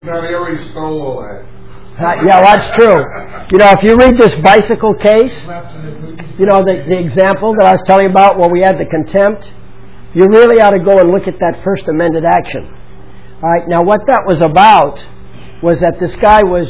No, they already stole all that. Yeah, that's true. If you read this bicycle case, the example that I was telling you about where we had the contempt, you really ought to go and look at that first amended action. All right, now what that was about was that this guy was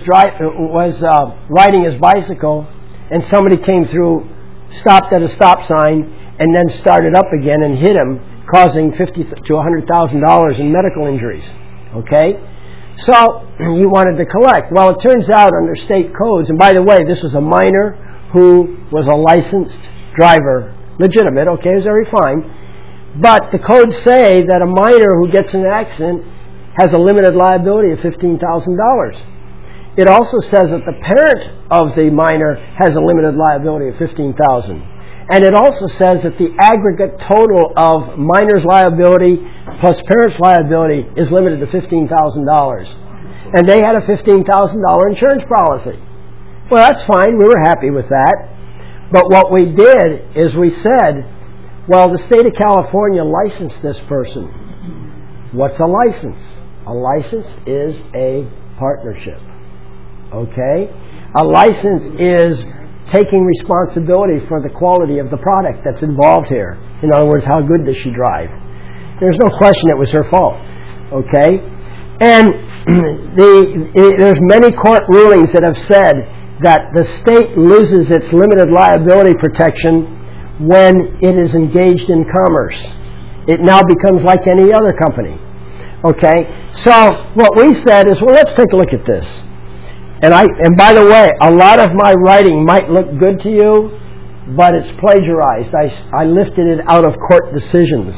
riding his bicycle, and somebody came through, stopped at a stop sign, and then started up again and hit him, causing $50,000 to $100,000 in medical injuries. Okay? So he wanted to collect. Well, it turns out under state codes, and by the way, this was a minor who was a licensed driver, legitimate, okay, it was very fine. But the codes say that a minor who gets in an accident has a limited liability of $15,000. It also says that the parent of the minor has a limited liability of $15,000. And it also says that the aggregate total of minor's liability plus parent's liability is limited to $15,000. And they had a $15,000 insurance policy. Well, that's fine. We were happy with that. But what we did is we said, well, the state of California licensed this person. What's a license? A license is a partnership. Okay? A license is taking responsibility for the quality of the product that's involved here. In other words, how good does she drive? There's no question it was her fault. Okay? And there's many court rulings that have said that the state loses its limited liability protection when it is engaged in commerce. It now becomes like any other company. Okay? So what we said is, well, let's take a look at this. And by the way, a lot of my writing might look good to you, but it's plagiarized. I lifted it out of court decisions.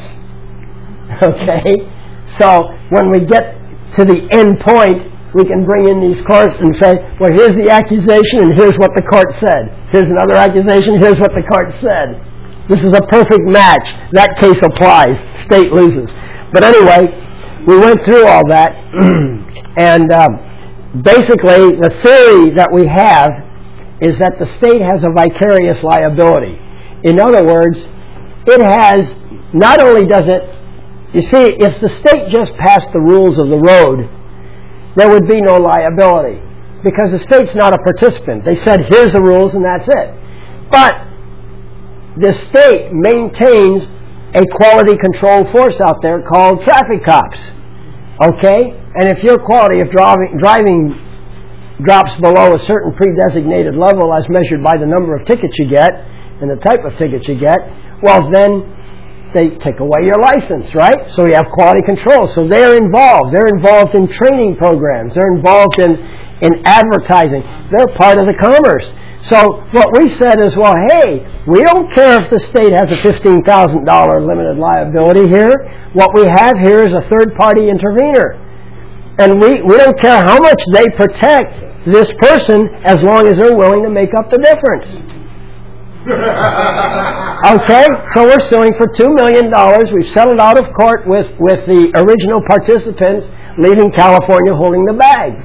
Okay? So when we get to the end point, we can bring in these courts and say, well, here's the accusation and here's what the court said. Here's another accusation, here's what the court said. This is a perfect match. That case applies. State loses. But anyway, we went through all that, and basically, the theory that we have is that the state has a vicarious liability. In other words, it has, not only does it, you see, if the state just passed the rules of the road, there would be no liability, because the state's not a participant. They said, here's the rules and that's it. But the state maintains a quality control force out there called traffic cops. Okay? And if your quality of driving drops below a certain pre-designated level as measured by the number of tickets you get and the type of tickets you get, well, then they take away your license, right? So you have quality control. So they're involved. They're involved in training programs. They're involved in advertising. They're part of the commerce. So what we said is, well, hey, we don't care if the state has a $15,000 limited liability here. What we have here is a third-party intervener. And we don't care how much they protect this person as long as they're willing to make up the difference. Okay? So we're suing for $2 million. We've settled out of court with the original participants, leaving California holding the bag.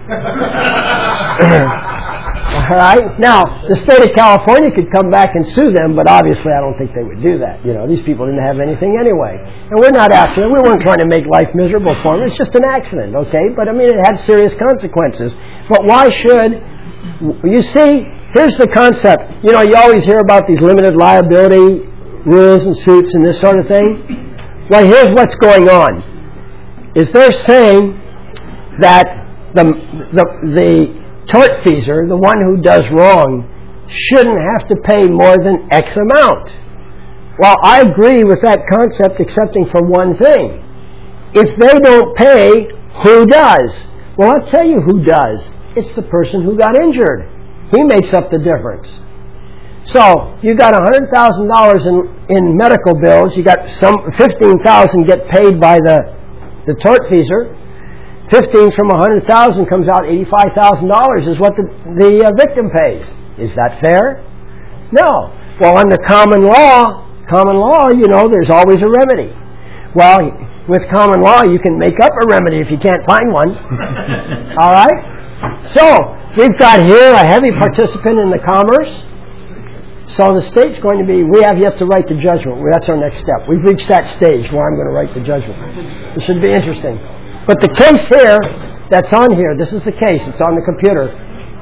All right? Now, the state of California could come back and sue them, but obviously I don't think they would do that. These people didn't have anything anyway. And we're not after them. We weren't trying to make life miserable for them. It's just an accident, okay? But, it had serious consequences. But why should... You see, here's the concept. You always hear about these limited liability rules and suits and this sort of thing. Well, here's what's going on. Is they're saying that the tortfeasor, the one who does wrong, shouldn't have to pay more than X amount. Well, I agree with that concept, excepting for one thing. If they don't pay, who does? Well, I'll tell you who does. It's the person who got injured. He makes up the difference. So, you got $100,000 in medical bills. You got $15,000 get paid by the tortfeasor. 15 from 100,000 comes out $85,000 is what the victim pays. Is that fair? No. Well, under common law, there's always a remedy. Well, with common law, you can make up a remedy if you can't find one. All right? So, we've got here a heavy participant in the commerce. So the state's going to be, we have yet to write the judgment. That's our next step. We've reached that stage where I'm going to write the judgment. This should be interesting. But the case here that's on here. This is the case. It's on the computer.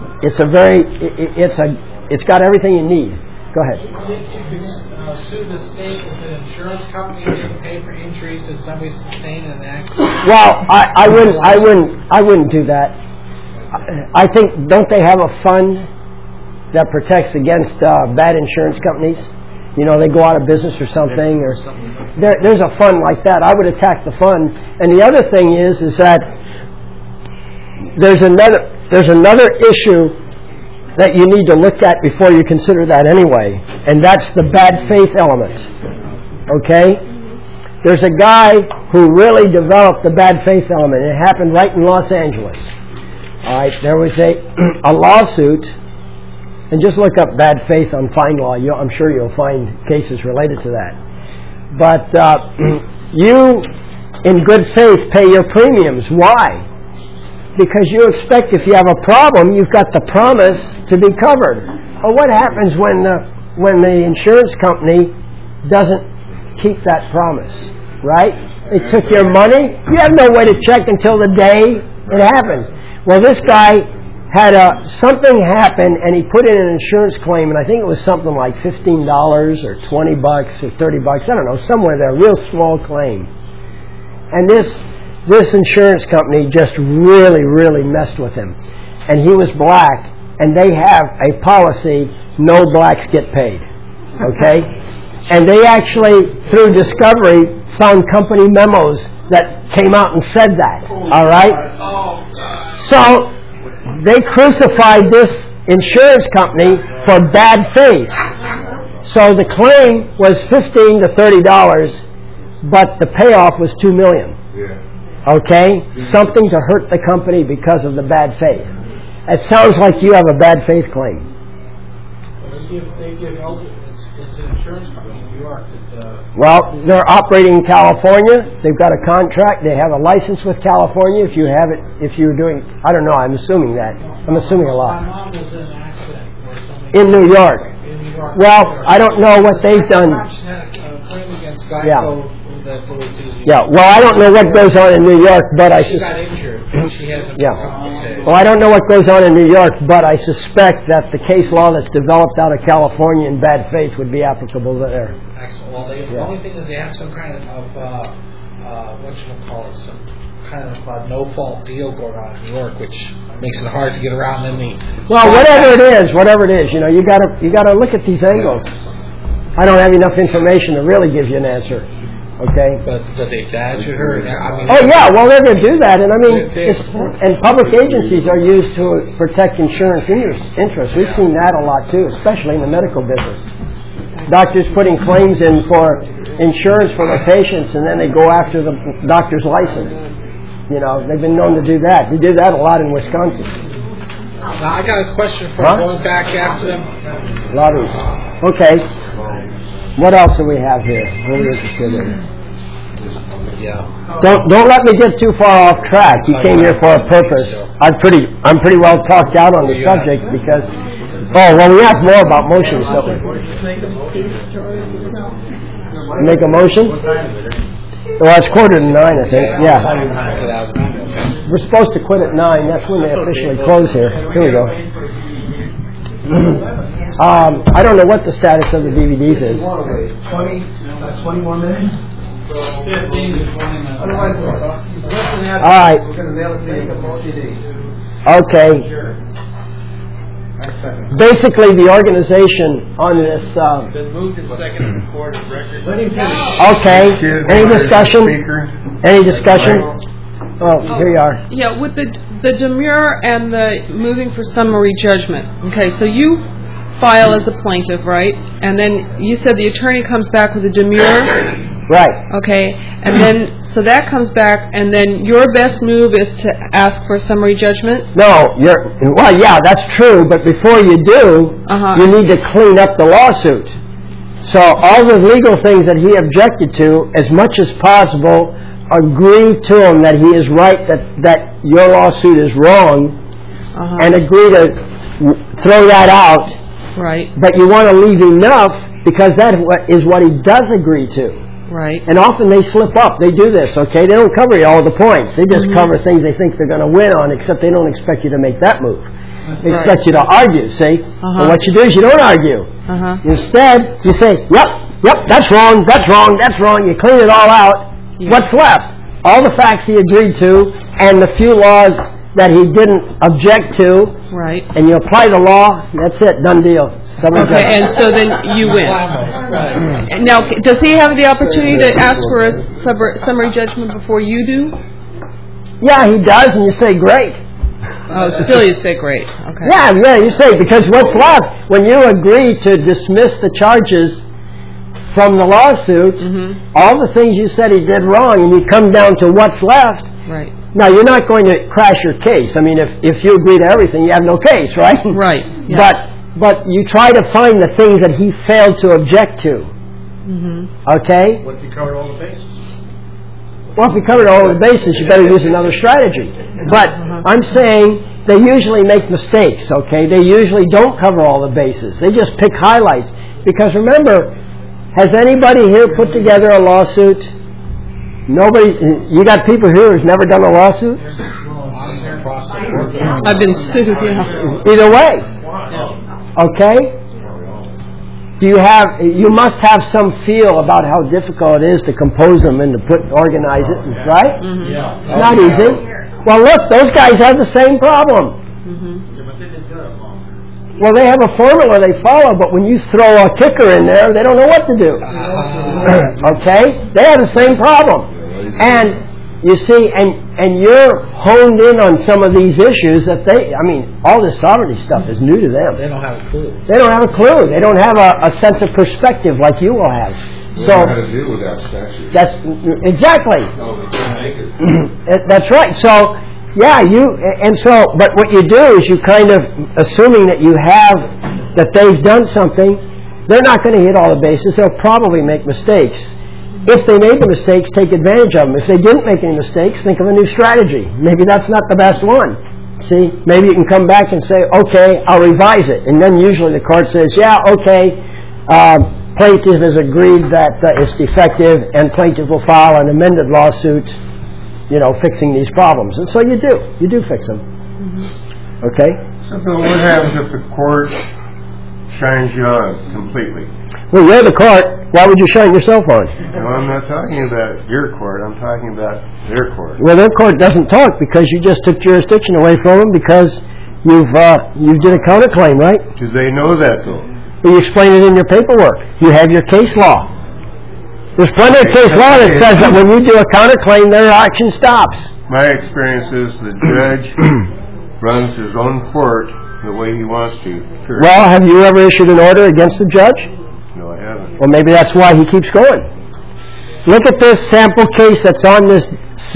It's got everything you need. Go ahead. You could sue the state if an insurance company didn't pay for injuries that somebody sustained in an accident. Well, I wouldn't do that. I think, don't they have a fund that protects against bad insurance companies? You know, they go out of business or something, or there's a fund like that. I would attack the fund. And the other thing is that there's another issue that you need to look at before you consider that anyway, and that's the bad faith element. Okay? There's a guy who really developed the bad faith element. It happened right in Los Angeles. All right, there was a lawsuit, and just look up bad faith on FindLaw. I'm sure you'll find cases related to that. But you, in good faith, pay your premiums. Why? Because you expect if you have a problem, you've got the promise to be covered. Well, what happens when the insurance company doesn't keep that promise, right? They took your money. You have no way to check until the day it happened. Well, this guy had something happen, and he put in an insurance claim, and I think it was something like $15 or $20 or $30. I don't know, somewhere there, a real small claim. And this insurance company just really, really messed with him. And he was black, and they have a policy, no blacks get paid. Okay? And they actually, through discovery, found company memos that came out and said that. All right? So, they crucified this insurance company for bad faith. So the claim was $15 to $30, but the payoff was $2 million. Okay? Something to hurt the company because of the bad faith. It sounds like you have a bad faith claim. It's an insurance company in New York. Well, they're operating in California. They've got a contract. They have a license with California. If you're doing, I don't know, I'm assuming that. I'm assuming a lot. My mom was in an accident in New York. Well, I don't know what they've done. She had a claim against Geico. Well, I don't know what goes on in New York, but she got injured. She hasn't. Well, I don't know what goes on in New York, but I suspect that the case law that's developed out of California in bad faith would be applicable there. Excellent. Well, the only thing is they have some kind of some kind of no-fault deal going on in New York, which makes it hard to get around in the. Well, whatever it is, you know, you gotta look at these angles. I don't have enough information to really give you an answer. Okay. But did they badger her? Well, they're going to do that, and and public agencies are used to protect insurance interests. We've seen that a lot too, especially in the medical business. Doctors putting claims in for insurance for their patients, and then they go after the doctor's license. You know, they've been known to do that. They do that a lot in Wisconsin. Now, I got a question for going back after them. Lobby. Okay. What else do we have here? What are you interested in? Yeah. Don't let me get too far off track. You came here for a purpose. I'm pretty well talked out on the subject because. Oh well, we have more about motions, don't we? Make a motion? Well, it's 8:45, I think. Yeah. We're supposed to quit at 9. That's when they officially close here. Here we go. I don't know what the status of the DVDs is. 20 more minutes? 15 to 20 minutes. All right. We're going to mail it to you for CD. Okay. Basically, the organization on this. Been moved and seconded to record record. Okay. Any discussion? Any discussion? Oh, here you are. Yeah, with the demurrer and the moving for summary judgment. Okay, so you file as a plaintiff, right? And then you said the attorney comes back with a demurrer. Right. Okay, and then so that comes back, and then your best move is to ask for summary judgment. No, yeah, that's true. But before you do, you need to clean up the lawsuit. So all the legal things that he objected to, as much as possible, agree to him that he is right, that your lawsuit is wrong, and agree to throw that out. Right. But you want to leave enough, because that is what he does agree to. Right. And often they slip up. They do this, okay? They don't cover all the points. They just cover things they think they're going to win on, except they don't expect you to make that move. They expect you to argue, see? And what you do is you don't argue. Instead, you say, yep, that's wrong, that's wrong, that's wrong. You clean it all out. Yeah. What's left? All the facts he agreed to and the few laws that he didn't object to. Right. And you apply the law, that's it, done deal. Okay, and so then you win. Now, does he have the opportunity to ask for a summary judgment before you do? Yeah, he does, and you say, great. Oh, still you say great. Okay. Yeah, you say, because what's left? When you agree to dismiss the charges from the lawsuit, all the things you said he did wrong, and you come down to what's left. Right. Now, you're not going to crash your case. I mean, if you agree to everything, you have no case, right? Right. Yeah. But you try to find the things that he failed to object to. Okay? What if you covered all the bases? Well, if you covered all the bases, you better use another strategy. But I'm saying they usually make mistakes, okay? They usually don't cover all the bases. They just pick highlights. Because remember, has anybody here put together a lawsuit? Nobody. You got people here who's never done a lawsuit? I've been sued, yeah. Either way. Okay? You must have some feel about how difficult it is to compose them and to organize it, right? It's not easy. Well, look, those guys have the same problem. Well, they have a formula they follow, but when you throw a kicker in there, they don't know what to do. Okay? They have the same problem. And you see, and you're honed in on some of these issues that all this sovereignty stuff is new to them. They don't have a clue. They don't have a clue. They don't have a sense of perspective like you will have. We don't know how to deal with that statute. That's exactly. No, we can't make it. That's right. So, yeah, but what you do is you kind of, assuming that that they've done something, they're not going to hit all the bases. They'll probably make mistakes. If they made the mistakes, take advantage of them. If they didn't make any mistakes, think of a new strategy. Maybe that's not the best one. See, maybe you can come back and say, okay, I'll revise it. And then usually the court says, yeah, okay, plaintiff has agreed that it's defective, and plaintiff will file an amended lawsuit, fixing these problems. And so you do fix them. Okay? So, Bill, what happens if the court shines you on completely? Well, you're the court. Why would you shine yourself on? No, I'm not talking about your court. I'm talking about their court. Well, their court doesn't talk because you just took jurisdiction away from them because you did a counterclaim, right? Do they know that, though? Well, you explain it in your paperwork. You have your case law. There's plenty of case law that says that when you do a counterclaim, their action stops. My experience is the judge runs his own court the way he wants to. Period. Well, have you ever issued an order against the judge? No, I haven't. Well, maybe that's why he keeps going. Look at this sample case that's on this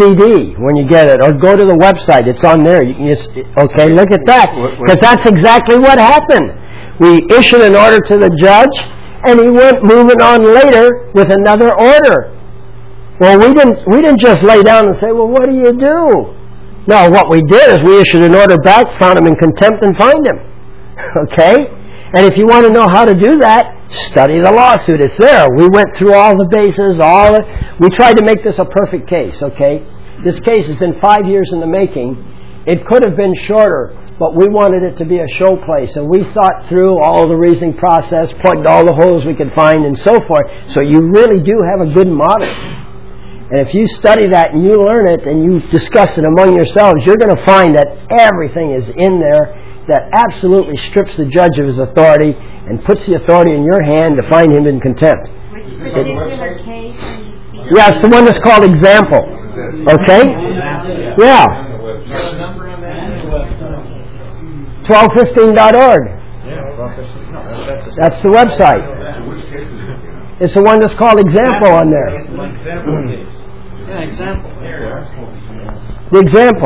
CD when you get it, or go to the website. It's on there. You can look at that, because that's exactly what happened. We issued an order to the judge, and he went moving on later with another order. Well, we didn't just lay down and say, well, what do you do? No, what we did is we issued an order back, found him in contempt, and fined him. Okay? And if you want to know how to do that, study the lawsuit. It's there. We went through all the bases, we tried to make this a perfect case, okay? This case has been 5 years in the making. It could have been shorter, but we wanted it to be a show place, and we thought through all the reasoning process, plugged all the holes we could find, and so forth. So you really do have a good model. And if you study that and you learn it and you discuss it among yourselves, you're going to find that everything is in there that absolutely strips the judge of his authority and puts the authority in your hand to find him in contempt. Which particular case? Yeah, it's the one that's called Example. Okay? Yeah. 1215.org. That's the website. It's the one that's called Example on there. The Example.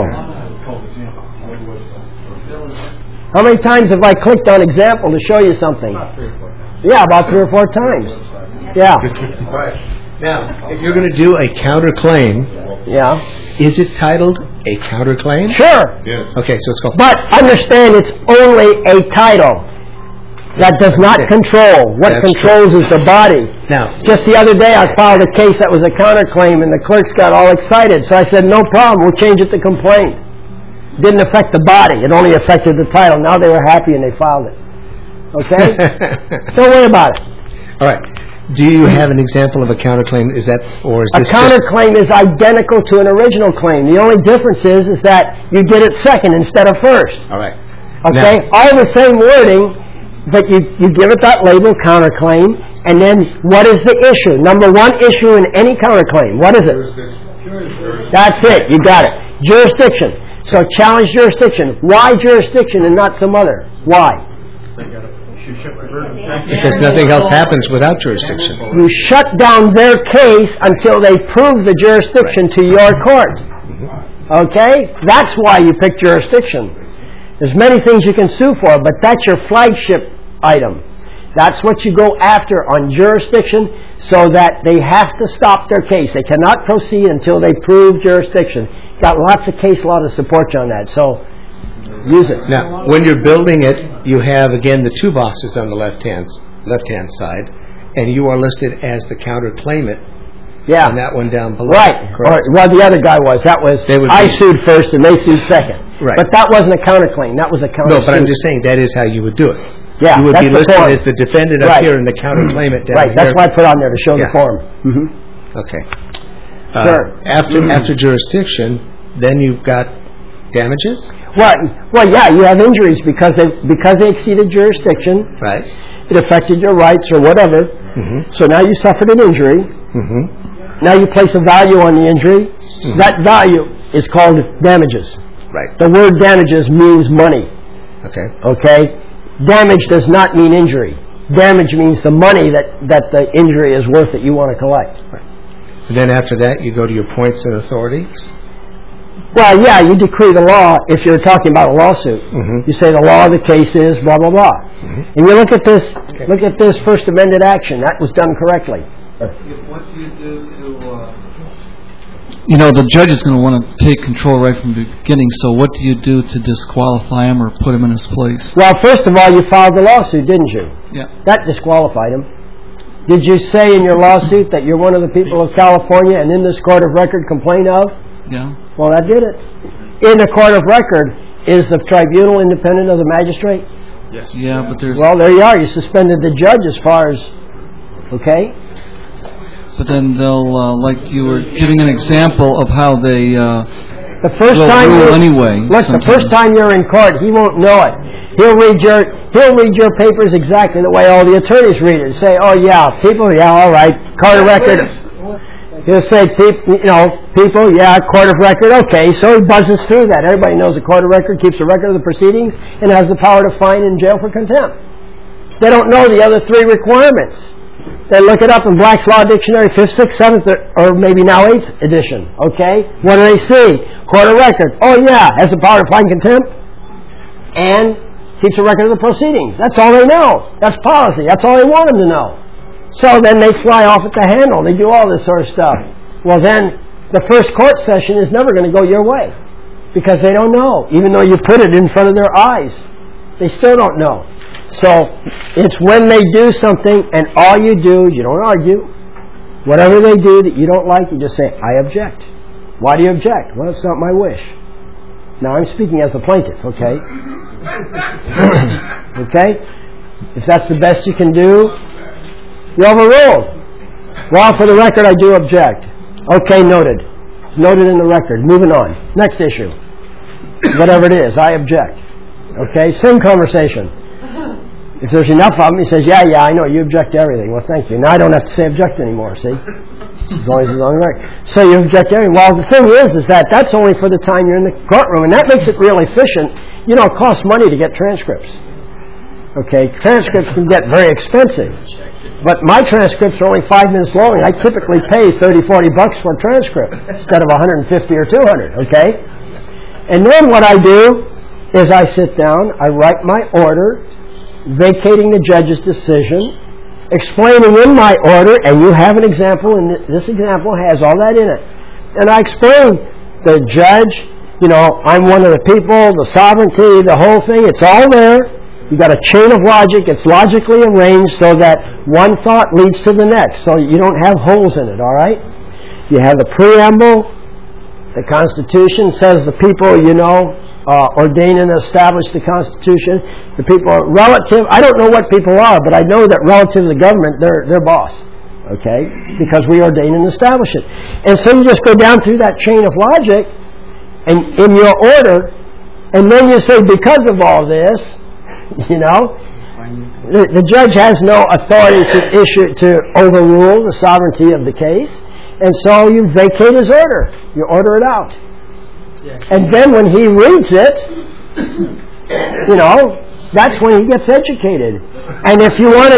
How many times have I clicked on Example to show you something? Yeah, about 3 or 4 times. Yeah. Now, if you're going to do a counterclaim, is it titled a counterclaim? Sure. Yes. Okay, so it's called. But understand, it's only a title. That does not control. What controls is the body. Now, just the other day I filed a case that was a counterclaim and the clerks got all excited. So I said, no problem, we'll change it to complaint. Didn't affect the body. It only affected the title. Now they were happy and they filed it. Okay? Don't worry about it. All right. Do you have an example of a counterclaim? Is this a counterclaim is identical to an original claim. The only difference is that you did it second instead of first. All right. Okay? All the same wording, but you give it that label, counterclaim, and then what is the issue? Number one issue in any counterclaim. What is it? Jurisdiction. That's it. You got it. Jurisdiction. So challenge jurisdiction. Why jurisdiction and not some other? Why? Because nothing else happens without jurisdiction. You shut down their case until they prove the jurisdiction to your court. Okay? That's why you pick jurisdiction. There's many things you can sue for, but that's your flagship item. That's what you go after on jurisdiction, so that they have to stop their case. They cannot proceed until they prove jurisdiction. Got lots of case law to support you on that, so use it. Now, when you're building it, you have, again, the two boxes on the left-hand side, and you are listed as the counterclaimant. Yeah. And that one down below. Right. Well, the other guy was. I sued first and they sued second. Right. But that wasn't a counterclaim. That was a countersuit. No, but I'm just saying that is how you would do it. Yeah, you would be listed as the defendant up here and the counterclaimant down here. Right, that's why I put on there to show the form. Mm-hmm. Okay. Sure. After jurisdiction, then you've got damages? Well, yeah, you have injuries because they exceeded jurisdiction. Right. It affected your rights or whatever. Mm-hmm. So now you suffered an injury. Mm-hmm. Now you place a value on the injury. Mm-hmm. That value is called damages. Right. The word damages means money. Okay. Okay? Damage does not mean injury. Damage means the money that the injury is worth that you want to collect. Right. And then after that, you go to your points and authorities? Well, yeah, you decree the law if you're talking about a lawsuit. Mm-hmm. You say the law of the case is blah, blah, blah. Mm-hmm. And you look at this First Amended action. That was done correctly. What do you do to... the judge is going to want to take control right from the beginning, so what do you do to disqualify him or put him in his place? Well, first of all, you filed the lawsuit, didn't you? Yeah. That disqualified him. Did you say in your lawsuit that you're one of the people of California and in this court of record complain of? Yeah. Well, that did it. In the court of record, is the tribunal independent of the magistrate? Yes. Yeah, but there's... Well, there you are. You suspended the judge as far as... Okay? But then they'll, like you were giving an example of how they the first time rule anyway. Look, sometimes. The first time you're in court, he won't know it. He'll read your papers exactly the way all the attorneys read it. Say, oh yeah, people, yeah, all right, court of record. He'll say, people, yeah, court of record, okay. So he buzzes through that. Everybody knows the court of record keeps a record of the proceedings and has the power to fine and jail for contempt. They don't know the other three requirements. They look it up in Black's Law Dictionary, 5th, 6th, 7th, or maybe now 8th edition. Okay? What do they see? Court of record. Oh yeah, has the power to fine contempt and keeps a record of the proceedings. That's all they know. That's policy. That's all they want them to know. So then they fly off at the handle. They do all this sort of stuff. Well then, the first court session is never going to go your way because they don't know. Even though you put it in front of their eyes, they still don't know. So it's when they do something and all you do is you don't argue. Whatever they do that you don't like, you just say, I object. Why do you object? Well, it's not my wish. Now I'm speaking as a plaintiff, okay? Okay? If that's the best you can do, you're overruled. Well, for the record, I do object. Okay, noted. Noted in the record. Moving on. Next issue. Whatever it is, I object. Okay, same conversation. If there's enough of them, he says, yeah, I know, you object to everything. Well, thank you. Now I don't have to say object anymore, see? As long as it's on the record. So you object to everything. Well, the thing is that's only for the time you're in the courtroom, and that makes it real efficient. It costs money to get transcripts. Okay, transcripts can get very expensive. But my transcripts are only 5 minutes long. I typically pay $30, $40 for a transcript instead of $150 or $200, okay? And then what I do is I sit down, I write my order, vacating the judge's decision, explaining in my order, and you have an example, and this example has all that in it. And I explain the judge, I'm one of the people, the sovereignty, the whole thing, it's all there. You got a chain of logic. It's logically arranged so that one thought leads to the next, so you don't have holes in it, all right? You have the preamble. The Constitution says the people, ordain and establish the Constitution. The people are relative. I don't know what people are, but I know that relative to the government, they're boss. Okay? Because we ordain and establish it. And so you just go down through that chain of logic and in your order, and then you say, because of all this, the judge has no authority to overrule the sovereignty of the case, and so you vacate his order. You order it out. And then when he reads it, that's when he gets educated. And if you want to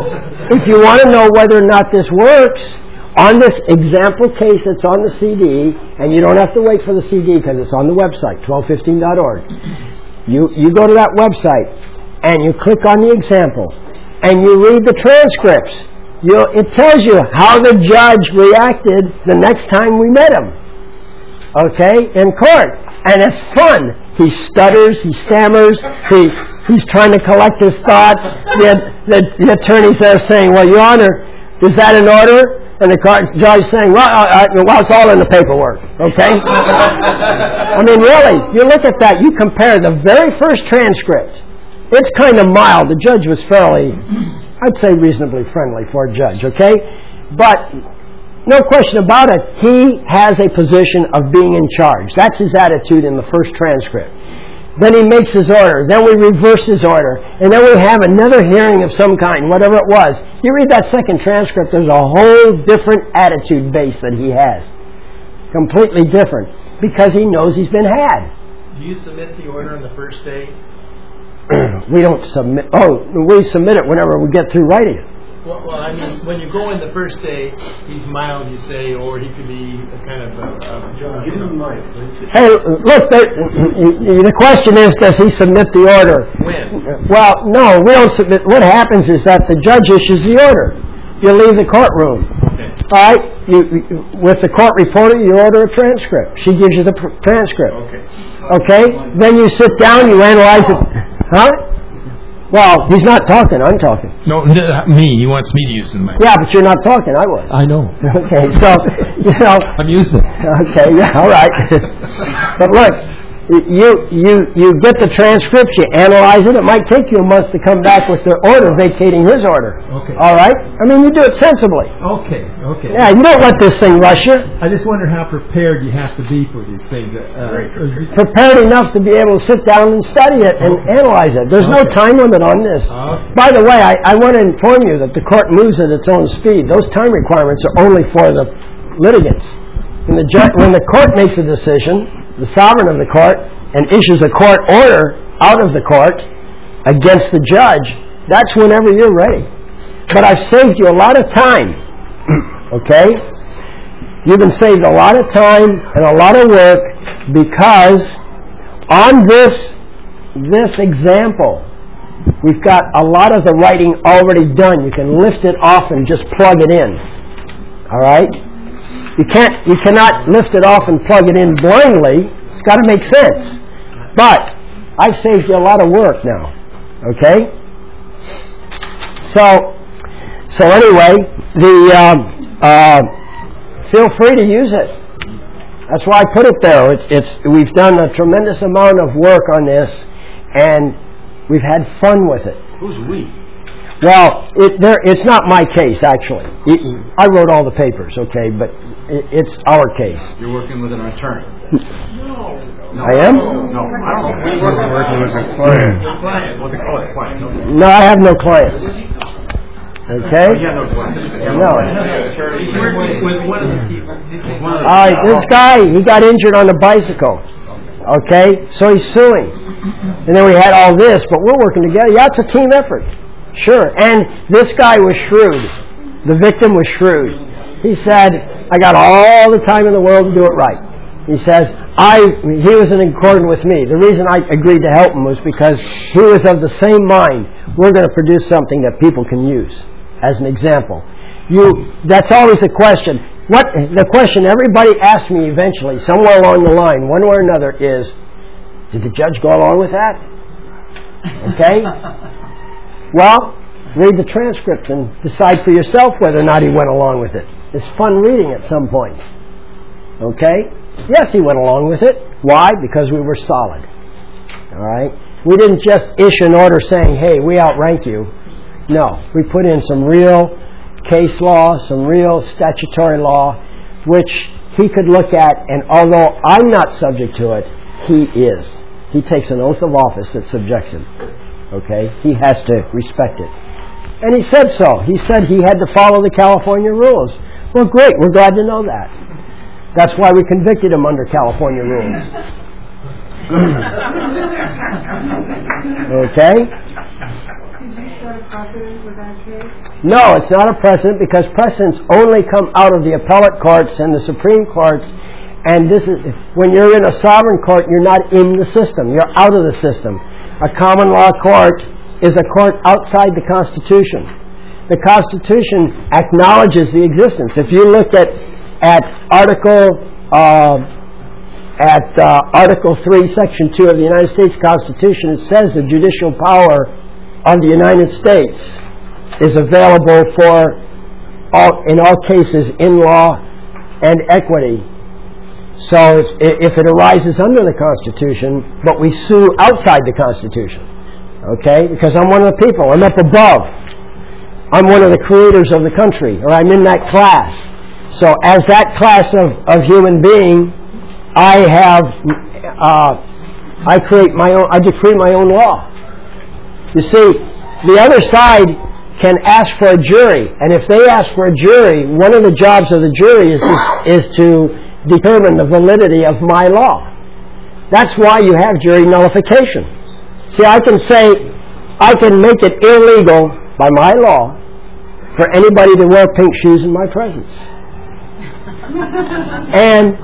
know whether or not this works, on this example case that's on the CD, and you don't have to wait for the CD because it's on the website, 1215.org. You go to that website and you click on the example and you read the transcripts. It tells you how the judge reacted the next time we met him. Okay, in court. And it's fun. He stutters, he stammers, he's trying to collect his thoughts. The attorney's there saying, well, Your Honor, is that an order? And the judge saying, well, it's all in the paperwork. Okay? I mean, really, you look at that, you compare the very first transcript. It's kind of mild. The judge was fairly, I'd say reasonably friendly for a judge, okay? But no question about it, he has a position of being in charge. That's his attitude in the first transcript. Then he makes his order. Then we reverse his order. And then we have another hearing of some kind, whatever it was. You read that second transcript, there's a whole different attitude base that he has. Completely different. Because he knows he's been had. Do you submit the order on the first day? We don't submit. We submit it whenever we get through writing it. Well, I mean, when you go in the first day, he's mild, you say, or he could be a kind of give him a mic. Hey, look, the question is, does he submit the order? When? Well, no, we don't submit. What happens is that the judge issues the order. You leave the courtroom. Okay. All right? With the court reporter, you order a transcript. She gives you the transcript. Okay? Then you sit down, you analyze it. Huh? Well, he's not talking. I'm talking. No, me. He wants me to use the mic. Yeah, but you're not talking. I was. I know. Okay, so, I'm using it. Okay, yeah, all right. But look, you get the transcript, you analyze it. It might take you a month to come back with the order vacating his order. Okay. All right? I mean, you do it sensibly. Okay. Yeah, you don't let this thing rush you. I just wonder how prepared you have to be for these things. Prepared enough to be able to sit down and study it and analyze it. There's no time limit on this. By the way, I want to inform you that the court moves at its own speed. Those time requirements are only for the litigants. When the court makes a decision, the sovereign of the court, and issues a court order out of the court against the judge, that's whenever you're ready. But I've saved you a lot of time. Okay? You've been saved a lot of time and a lot of work because on this example, we've got a lot of the writing already done. You can lift it off and just plug it in. All right? You cannot lift it off and plug it in blindly. It's got to make sense. But I've saved you a lot of work now. Okay? So anyway, feel free to use it. That's why I put it there. We've done a tremendous amount of work on this, and we've had fun with it. Who's we? Well, it's not my case, actually. I wrote all the papers, okay, but it's our case. You're working with an attorney. I am? No, I don't know. We're working with a client. What they call it, client. No, I have no clients. Okay? You have no clients. No. He's working with one of the people. All right, this guy, he got injured on a bicycle. Okay? So he's suing. And then we had all this, but we're working together. Yeah, it's a team effort. Sure. And this guy was shrewd. The victim was shrewd. He said, I got all the time in the world to do it right. He says, he was in accord with me. The reason I agreed to help him was because he was of the same mind. We're going to produce something that people can use as an example. That's always the question. The question everybody asks me eventually, somewhere along the line, one way or another, is, did the judge go along with that? Okay? Well, read the transcript and decide for yourself whether or not he went along with it. It's fun reading at some point. Okay? Yes, he went along with it. Why? Because we were solid. All right? We didn't just issue an order saying, hey, we outrank you. No. We put in some real case law, some real statutory law, which he could look at, and although I'm not subject to it, he is. He takes an oath of office that subjects him. Okay? He has to respect it. And he said so. He said he had to follow the California rules. Well, great. We're glad to know that. That's why we convicted him under California rules. Okay? Did you set a precedent with that case? No, it's not a precedent because precedents only come out of the appellate courts and the Supreme Courts. And this is when you're in a sovereign court, you're not in the system. You're out of the system. A common law court is a court outside the Constitution. The Constitution acknowledges the existence. If you look at Article 3, Section 2 of the United States Constitution, it says the judicial power of the United States is available for in all cases in law and equity. So if it arises under the Constitution, but we sue outside the Constitution, okay? Because I'm one of the people. I'm up above. I'm one of the creators of the country, or I'm in that class. So as that class of human being, I decree my own law. You see, the other side can ask for a jury, and if they ask for a jury, one of the jobs of the jury is to determine the validity of my law. That's why you have jury nullification. See, I can make it illegal by my law for anybody to wear pink shoes in my presence. And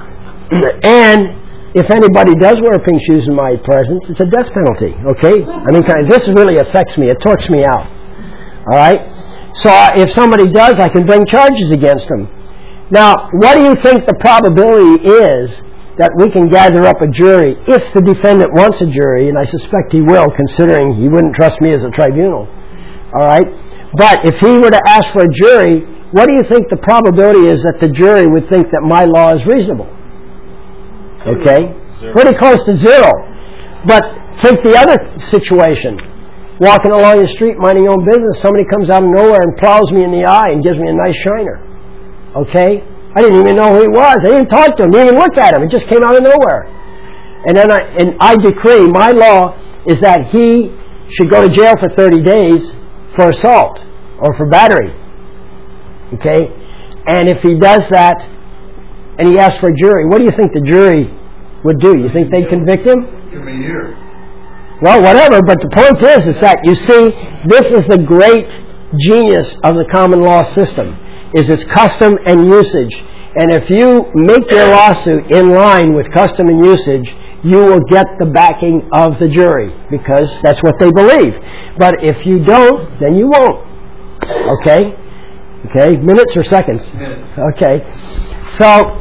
if anybody does wear pink shoes in my presence, it's a death penalty, okay? I mean, this really affects me. It torques me out. All right? So if somebody does, I can bring charges against them. Now, what do you think the probability is that we can gather up a jury if the defendant wants a jury, and I suspect he will, considering he wouldn't trust me as a tribunal. All right? But if he were to ask for a jury, what do you think the probability is that the jury would think that my law is reasonable? Okay? Pretty close to zero. But take the other situation. Walking along the street, minding your own business, somebody comes out of nowhere and plows me in the eye and gives me a nice shiner. Okay? I didn't even know who he was. I didn't talk to him. I didn't even look at him. It just came out of nowhere. And then I decree, my law is that he should go to jail for 30 days for assault or for battery. Okay? And if he does that and he asks for a jury, what do you think the jury would do? You think they'd convict him? Give me a year. Well, whatever, but the point is that, you see, this is the great genius of the common law system, is its custom and usage. And if you make your lawsuit in line with custom and usage, you will get the backing of the jury, because that's what they believe. But if you don't, then you won't. Okay? Okay? Minutes or seconds? Minutes. Okay. So,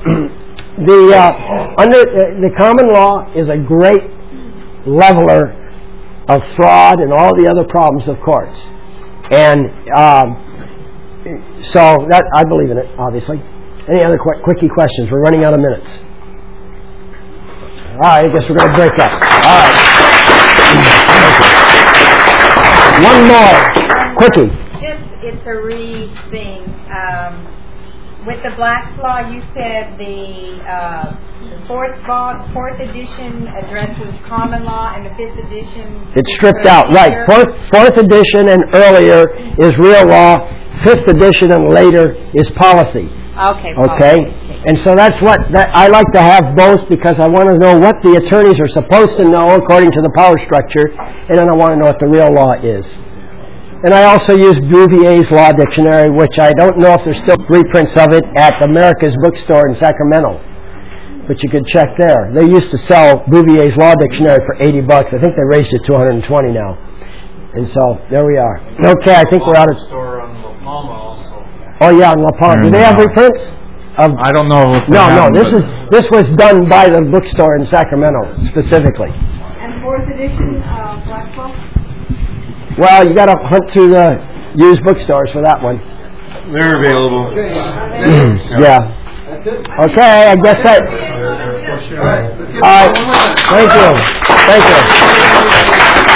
the common law is a great leveler of fraud and all the other problems of courts. And so that I believe in it, obviously. Any other quickie questions? We're running out of minutes. All right, I guess we're going to break up. All right. One more. Quickie. It's a Reed thing. With the Black's Law, you said the fourth edition addresses common law, and the fifth edition... It's stripped out, right. Fourth edition and earlier is real law. Fifth edition and later is policy. Okay. Okay? And so that's I like to have both, because I want to know what the attorneys are supposed to know according to the power structure, and then I want to know what the real law is. And I also use Bouvier's Law Dictionary, which I don't know if there's still reprints of it at America's Bookstore in Sacramento. But you could check there. They used to sell Bouvier's Law Dictionary for $80. I think they raised it to $120 now. And so, there we are. Okay, I think we're out of... Store on La Palma also. Oh yeah, on La Palma. Do they have reprints? I don't know. No. This was done by the bookstore in Sacramento, specifically. And fourth edition, Black's Law? Well, you got to hunt through the used bookstores for that one. They're available. Yeah. Okay, I guess that. All right. Thank you. Thank you.